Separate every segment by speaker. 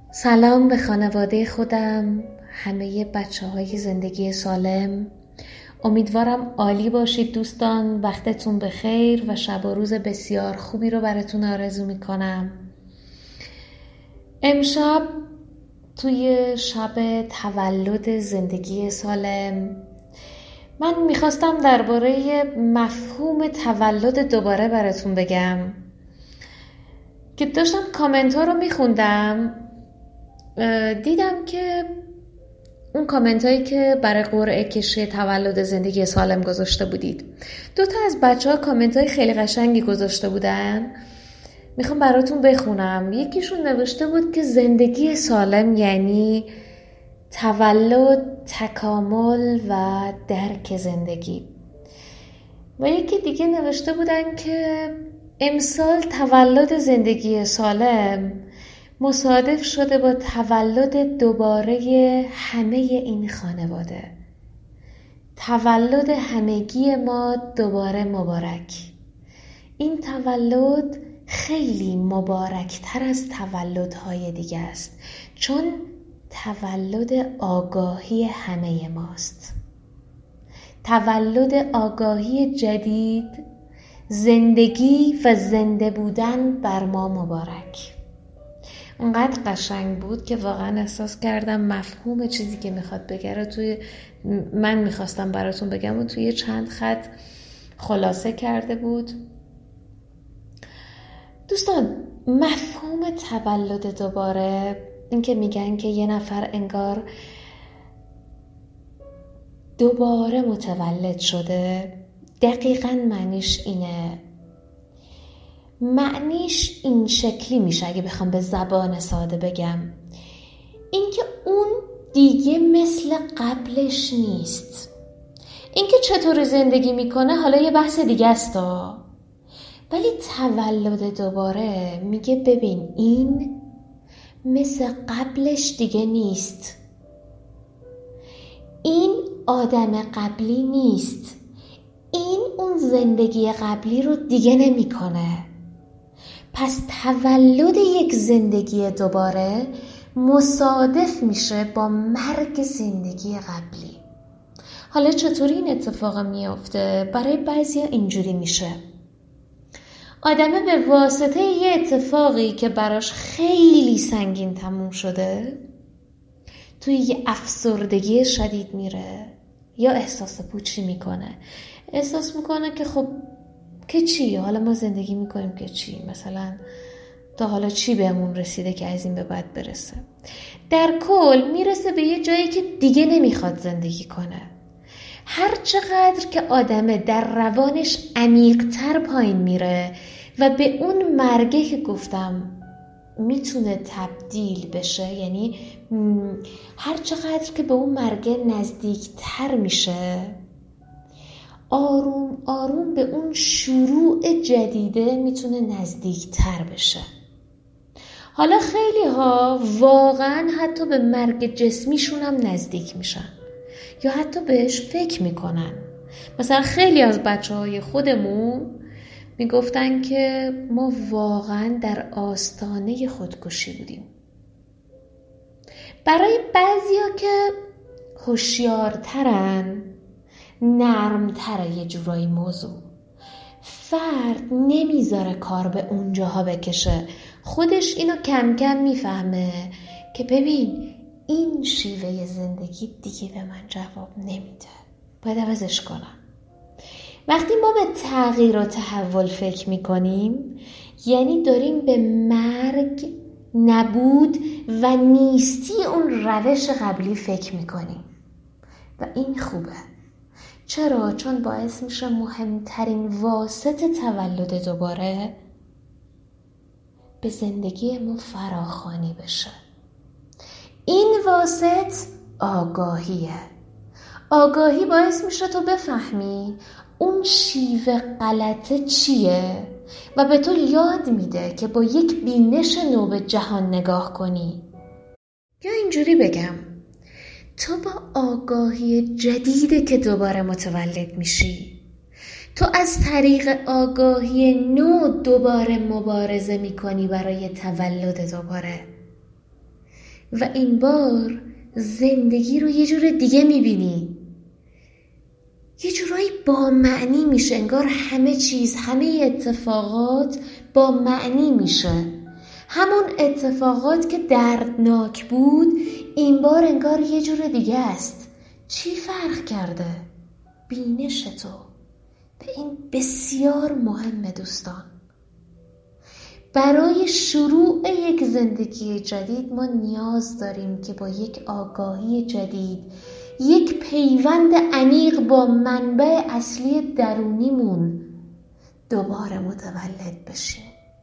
Speaker 1: سلام به خانواده خودم، همه بچه‌های زندگی سالم. امیدوارم عالی باشید دوستان. وقتتون بخیر و شب و روز بسیار خوبی رو براتون آرزو میکنم. امشب توی شب تولد زندگی سالم من میخواستم درباره مفهوم تولد دوباره براتون بگم که داشتم کامنت ها رو میخوندم. دیدم که اون کامنت هایی که برای قرعه کشی تولد زندگی سالم گذاشته بودید، 2 از بچه ها کامنت های خیلی قشنگی گذاشته بودن. میخوام براتون بخونم. یکیشون نوشته بود که زندگی سالم یعنی تولد، تکامل و درک زندگی. و یکی دیگه نوشته بودن که امسال تولد زندگی سالم مصادف شده با تولد دوباره همه این خانواده. تولد همگی ما دوباره مبارک. این تولد خیلی مبارکتر از تولدهای دیگه است، چون تولد آگاهی همه ماست. تولد آگاهی جدید، زندگی و زنده بودن بر ما مبارک. اونقدر قشنگ بود که واقعا احساس کردم مفهوم چیزی که میخواد بگه رو من میخواستم براتون بگم و توی چند خط خلاصه کرده بود. دوستان، مفهوم تولد دوباره، این که میگن که یه نفر انگار دوباره متولد شده، دقیقاً معنیش اینه. معنیش این شکلی میشه اگه بخوام به زبان ساده بگم، این که اون دیگه مثل قبلش نیست. این که چطور زندگی میکنه حالا یه بحث دیگه است، ولی تولد دوباره میگه ببین این مثل قبلش دیگه نیست، این آدم قبلی نیست، این اون زندگی قبلی رو دیگه نمیکنه. پس تولد یک زندگی دوباره مصادف میشه با مرگ زندگی قبلی. حالا چطوری این اتفاق میافته؟ برای بعضیا اینجوری میشه: آدمه به واسطه یه اتفاقی که براش خیلی سنگین تموم شده توی یه افسردگی شدید میره، یا احساس پوچی میکنه. احساس میکنه که خب که چی؟ حالا ما زندگی میکنیم که چی؟ مثلا تا حالا چی بهمون رسیده که از این به بعد برسه؟ در کل میرسه به یه جایی که دیگه نمیخواد زندگی کنه. هر چقدر که آدمه در روانش عمیق‌تر پایین میره و به اون مرگه که گفتم میتونه تبدیل بشه، یعنی هر چقدر که به اون مرگه نزدیکتر میشه، آروم آروم به اون شروع جدیده میتونه نزدیکتر بشه. حالا خیلی ها واقعا حتی به مرگ جسمیشون هم نزدیک میشن یا حتی بهش فکر میکنن. مثلا خیلی از بچه‌های خودمون میگفتن که ما واقعا در آستانه خودکشی بودیم. برای بعضیا که هوشیارترن، نرمتره یه جورایی موضوع، فرد نمیذاره کار به اونجاها بکشه. خودش اینو کم کم میفهمه که ببین این شیوه زندگی دیگه به من جواب نمیده، باید عوضش کنم. وقتی ما به تغییر و تحول فکر میکنیم، یعنی داریم به مرگ، نبود و نیستی اون روش قبلی فکر میکنیم و این خوبه. چرا؟ چون باعث میشه مهمترین واسط تولد دوباره به زندگی ما فراخوانی بشه. این واسط آگاهیه. آگاهی باعث میشه تو بفهمی اون شیوه غلطه چیه و به تو یاد میده که با یک بینش نو به جهان نگاه کنی. یا اینجوری بگم، تو با آگاهی جدیده که دوباره متولد میشی. تو از طریق آگاهی نو دوباره مبارزه میکنی برای تولد دوباره. و این بار زندگی رو یه جور دیگه میبینی، یه جورایی با معنی میشه. انگار همه چیز، همه اتفاقات با معنی میشه. همون اتفاقات که دردناک بود این بار انگار یه جور دیگه است. چی فرق کرده؟ بینش تو. به این بسیار مهمه دوستان. برای شروع یک زندگی جدید ما نیاز داریم که با یک آگاهی جدید، یک پیوند عمیق با منبع اصلی درونیمون دوباره متولد بشیم.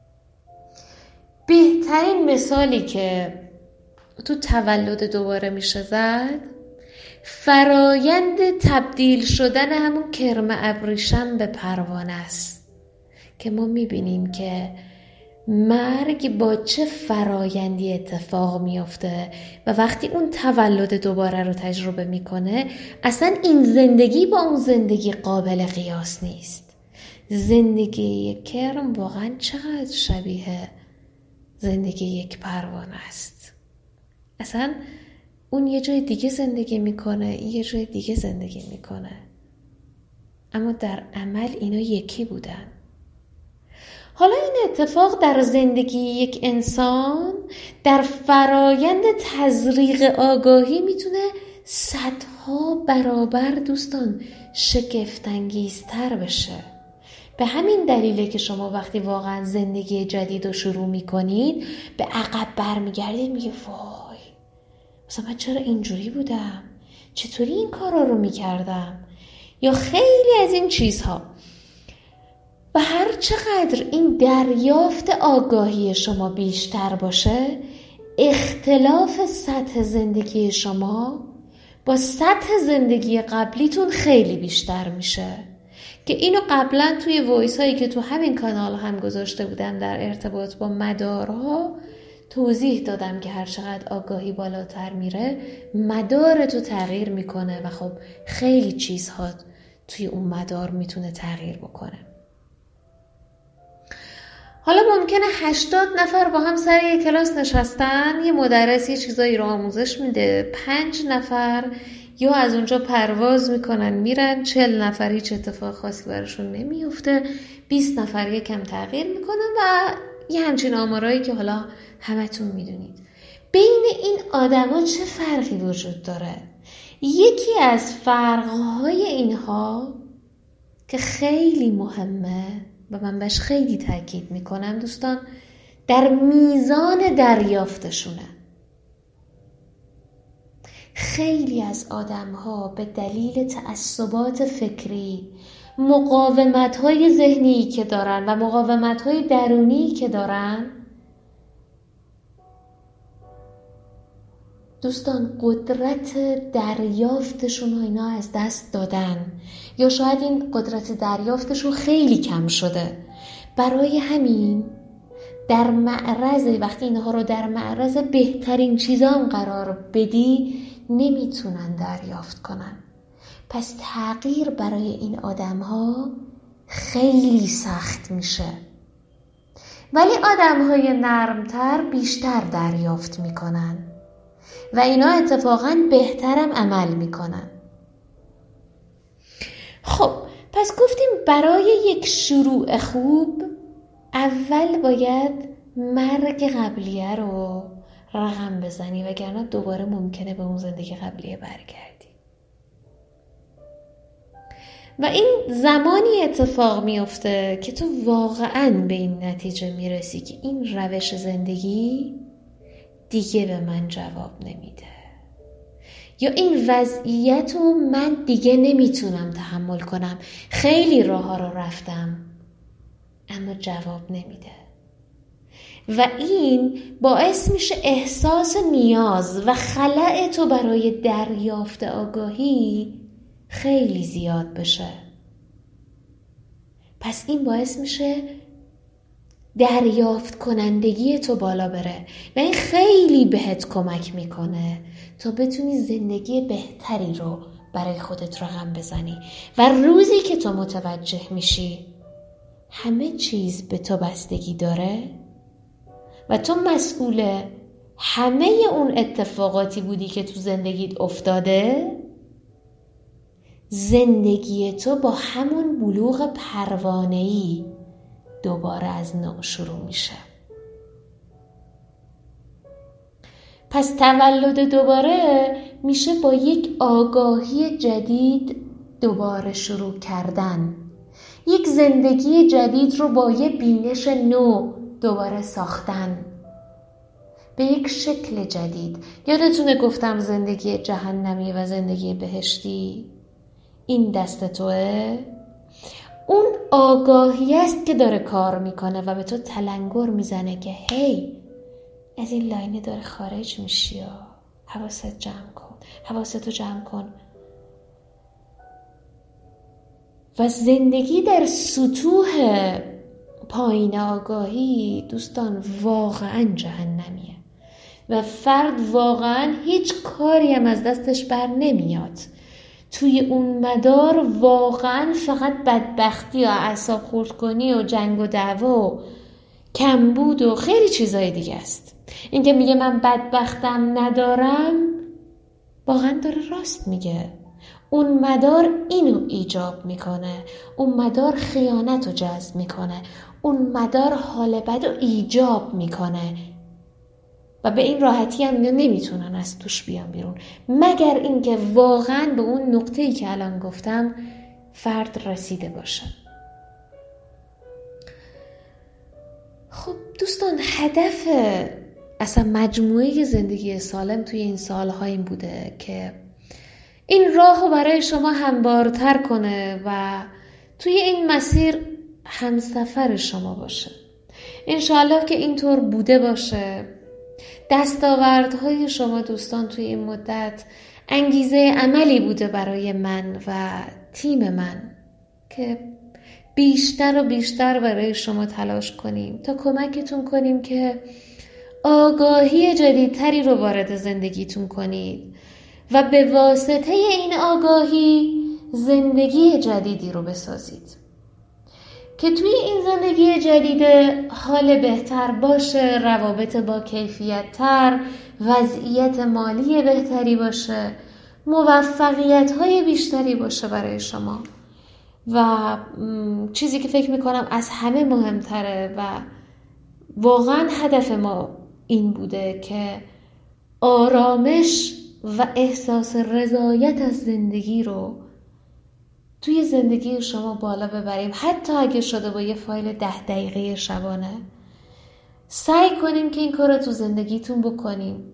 Speaker 1: بهترین مثالی که تو تولد دوباره میشه زد، فرایند تبدیل شدن همون کرم ابریشم به پروانه است که ما میبینیم که مرگ با چه فرایندی اتفاق میفته و وقتی اون تولد دوباره رو تجربه میکنه اصلا این زندگی با اون زندگی قابل قیاس نیست. زندگی یک کرم واقعا چقدر شبیه زندگی یک پروانه است. اصلا اون یه جای دیگه زندگی میکنه، این یه جای دیگه زندگی میکنه، اما در عمل اینا یکی بودن. حالا این اتفاق در زندگی یک انسان در فرایند تزریق آگاهی میتونه صدها برابر دوستان شگفت‌انگیزتر بشه. به همین دلیله که شما وقتی واقعا زندگی جدید رو شروع میکنید به عقب برمیگردید میگه وای مثلا من چرا اینجوری بودم؟ چطوری این کارا رو میکردم؟ یا خیلی از این چیزها. و هر چقدر این دریافت آگاهی شما بیشتر باشه، اختلاف سطح زندگی شما با سطح زندگی قبلیتون خیلی بیشتر میشه. که اینو قبلا توی وایس هایی که تو همین کانال هم گذاشته بودم در ارتباط با مدارها توضیح دادم که هر چقدر آگاهی بالاتر میره مدار تو تغییر میکنه و خب خیلی چیزها توی اون مدار میتونه تغییر بکنه. حالا ممکنه 80 نفر با هم سر یک کلاس نشستن، یه مدرس یه چیزایی رو آموزش میده، 5 نفر یا از اونجا پرواز میکنن میرن، 40 نفر هیچ اتفاق خاصی براشون نمیفته، 20 نفر یکم تغییر میکنن و یه همچین آمارایی که حالا همتون میدونید. بین این آدما چه فرقی وجود داره؟ یکی از فرقهای اینها که خیلی مهمه و من بهش خیلی تاکید میکنم دوستان، در میزان دریافتشونه. خیلی از آدم‌ها به دلیل تعصبات فکری، مقاومت‌های ذهنی که دارن و مقاومت‌های درونی که دارن دوستان قدرت دریافتشون رو اینا از دست دادن یا شاید این قدرت دریافتشون خیلی کم شده. برای همین در معرض، وقتی اینها رو در معرض بهترین چیزا هم قرار بدی نمیتونن دریافت کنن. پس تغییر برای این آدم‌ها خیلی سخت میشه. ولی آدم‌های نرمتر بیشتر دریافت میکنن و اینا اتفاقاً بهترم عمل میکنن. خب پس گفتیم برای یک شروع خوب اول باید مرگ قبلیه رو رقم بزنی وگرنه دوباره ممکنه به اون زندگی قبلیه برگردی. و این زمانی اتفاق میفته که تو واقعاً به این نتیجه میرسی که این روش زندگی دیگه به من جواب نمیده یا این وضعیت رو من دیگه نمیتونم تحمل کنم. خیلی راه ها رو رفتم اما جواب نمیده و این باعث میشه احساس نیاز و خلأ تو برای دریافت آگاهی خیلی زیاد بشه. پس این باعث میشه دریافت کنندگی تو بالا بره و این خیلی بهت کمک میکنه تا بتونی زندگی بهتری رو برای خودت رقم بزنی و روزی که تو متوجه میشی همه چیز به تو بستگی داره و تو مسئول همه اون اتفاقاتی بودی که تو زندگیت افتاده، زندگی تو با همون بلوغ پروانه‌ای دوباره از نو شروع میشه. پس تولد دوباره میشه با یک آگاهی جدید دوباره شروع کردن. یک زندگی جدید رو با یه بینش نو دوباره ساختن. به یک شکل جدید. یادتونه گفتم زندگی جهنمی و زندگی بهشتی این دست توه؟ اون آگاهی است که داره کار میکنه و به تو تلنگر میزنه که هی از این لاینه داره خارج میشی و حواستو جمع کن. و زندگی در سطوح پایین آگاهی دوستان واقعا جهنمیه و فرد واقعا هیچ کاری هم از دستش بر نمیاد. توی اون مدار واقعا فقط بدبختی و اعصاب خورد کنی و جنگ و دعوا و کمبود و خیلی چیزای دیگه است. این که میگه من بدبختم ندارم واقعا داره راست میگه. اون مدار اینو ایجاب میکنه، اون مدار خیانت رو جذب میکنه، اون مدار حال بد رو ایجاب میکنه و به این راحتی هم نمیتونن از توش بیان بیرون، مگر اینکه واقعا به اون نقطه‌ای که الان گفتم فرد رسیده باشه. خب دوستان، هدف اصلا مجموعه زندگی سالم توی این سالها این بوده که این راه رو برای شما هموارتر کنه و توی این مسیر همسفر شما باشه. انشاءالله که اینطور بوده باشه. دستاوردهای شما دوستان توی این مدت انگیزه عملی بوده برای من و تیم من که بیشتر و بیشتر برای شما تلاش کنیم تا کمکتون کنیم که آگاهی جدیدتری رو وارد زندگیتون کنید و به واسطه این آگاهی زندگی جدیدی رو بسازید که توی این زندگی جدید حال بهتر باشه، روابط با کیفیت تر، وضعیت مالی بهتری باشه، موفقیت های بیشتری باشه برای شما. و چیزی که فکر میکنم از همه مهمتره و واقعا هدف ما این بوده که آرامش و احساس رضایت از زندگی رو توی زندگی شما بالا ببریم. حتی اگه شده با یه فایل 10 دقیقه شبانه، سعی کنیم که این کار رو تو زندگیتون بکنیم.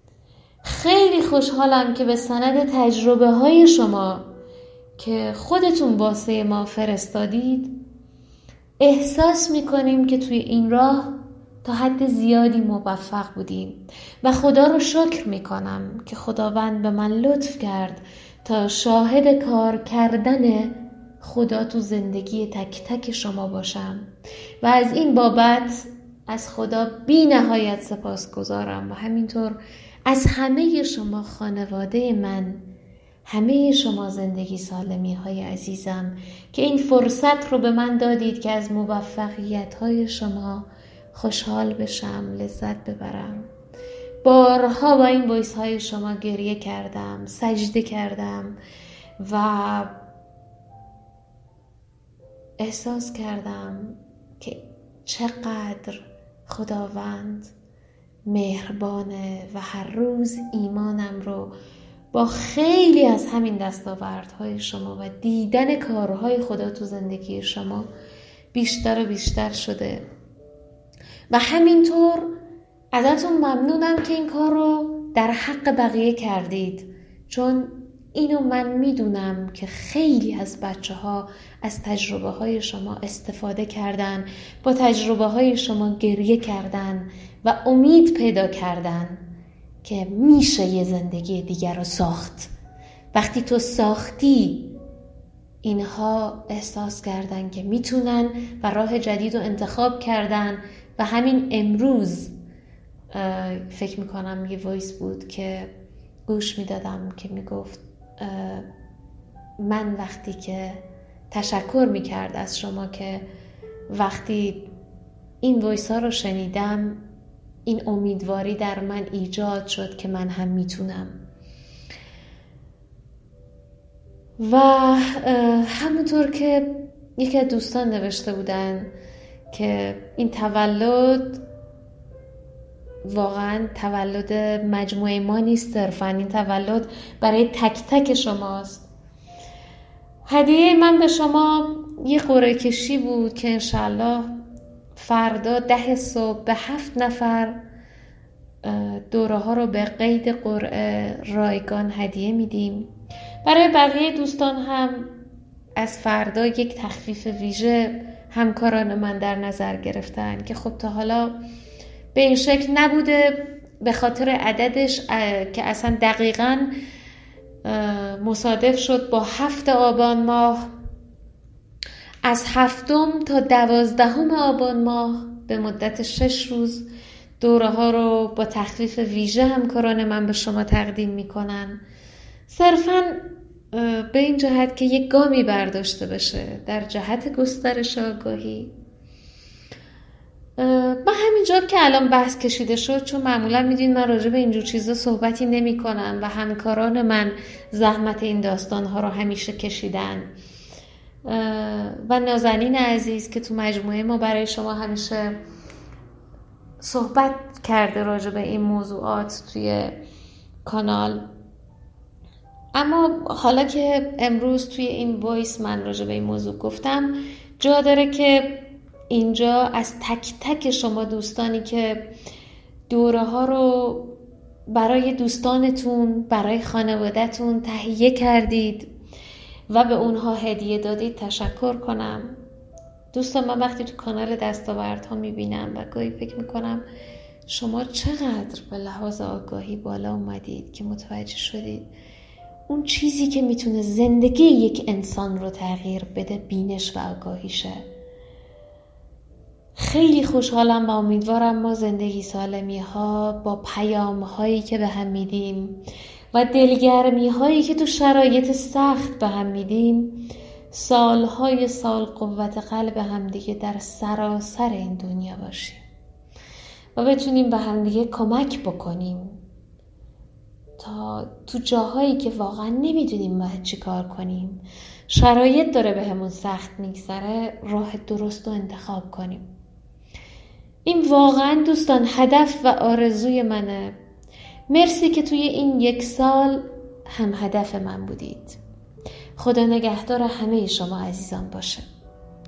Speaker 1: خیلی خوشحالم که به سند تجربه های شما که خودتون واسه ما فرستادید احساس میکنیم که توی این راه تا حد زیادی موفق بودیم و خدا رو شکر میکنم که خداوند به من لطف کرد تا شاهد کار کردن خدا تو زندگی تک تک شما باشم و از این بابت از خدا بی نهایت سپاسگزارم و همینطور از همه شما خانواده من، همه شما زندگی سالمی های عزیزم که این فرصت رو به من دادید که از موفقیت های شما خوشحال بشم، لذت ببرم. بارها با این وایس های شما گریه کردم، سجده کردم و احساس کردم که چقدر خداوند مهربانه و هر روز ایمانم رو با خیلی از همین دستاوردهای شما و دیدن کارهای خدا تو زندگی شما بیشتر و بیشتر شده و همینطور ازتون ممنونم که این کار رو در حق بقیه کردید، چون اینو من میدونم که خیلی از بچه ها از تجربه های شما استفاده کردن، با تجربه های شما گریه کردن و امید پیدا کردن که میشه یه زندگی دیگر رو ساخت. وقتی تو ساختی اینها احساس کردن که میتونن و راه جدید رو انتخاب کردن و همین امروز فکر میکنم یه وایس بود که گوش میدادم که میگفت من وقتی که تشکر میکرد از شما که وقتی این وایس ها رو شنیدم این امیدواری در من ایجاد شد که من هم میتونم. و همونطور که یکی از دوستان نوشته بودن که این تولد واقعا تولد مجموعه ما نیست، صرفاً این تولد برای تک تک شماست. هدیه من به شما یه قرعه کشی بود که انشالله فردا 10 صبح به 7 نفر دوره ها رو به قید قرعه رایگان هدیه میدیم. برای بقیه دوستان هم از فردا یک تخفیف ویژه همکاران من در نظر گرفتن که خب تا حالا به این شکل نبوده، به خاطر عددش که اصلا دقیقاً مصادف شد با 7 آبان ماه. از 7 تا 12 آبان ماه به مدت 6 روز دوره ها رو با تخفیف ویژه همکاران من به شما تقدیم میکنن، صرفاً به این جهت که یک گامی برداشته بشه در جهت گسترش آگاهی. من همینجا که الان بحث کشیده شد، چون معمولا میدین من راجع به اینجور چیزا صحبتی نمی کنم و همکاران من زحمت این داستانها رو همیشه کشیدن و نازنین عزیز که تو مجموعه ما برای شما همیشه صحبت کرده راجع به این موضوعات توی کانال. اما حالا که امروز توی این وایس من راجع به این موضوع گفتم، جا داره که اینجا از تک تک شما دوستانی که دوره ها رو برای دوستانتون، برای خانواده‌تون تهیه کردید و به اونها هدیه دادید تشکر کنم. دوستان، من وقتی تو کانال دستاوردها میبینم و گاهی فکر میکنم شما چقدر به لحاظ آگاهی بالا اومدید که متوجه شدید اون چیزی که میتونه زندگی یک انسان رو تغییر بده بینش و آگاهیشه. خیلی خوشحالم و امیدوارم ما زندگی سالمی ها با پیام هایی که به هم میدیم و دلگرمی هایی که تو شرایط سخت به هم میدیم سالهای سال قوت قلب همدیگه در سراسر این دنیا باشیم و بتونیم به همدیگه کمک بکنیم تا تو جاهایی که واقعا نمیدونیم باید چی کار کنیم، شرایط داره به همون سخت میگذره، راه درست رو انتخاب کنیم. این واقعا دوستان هدف و آرزوی منه. مرسی که توی این 1 سال هم هدف من بودید. خدا نگهدار همه شما عزیزان باشه.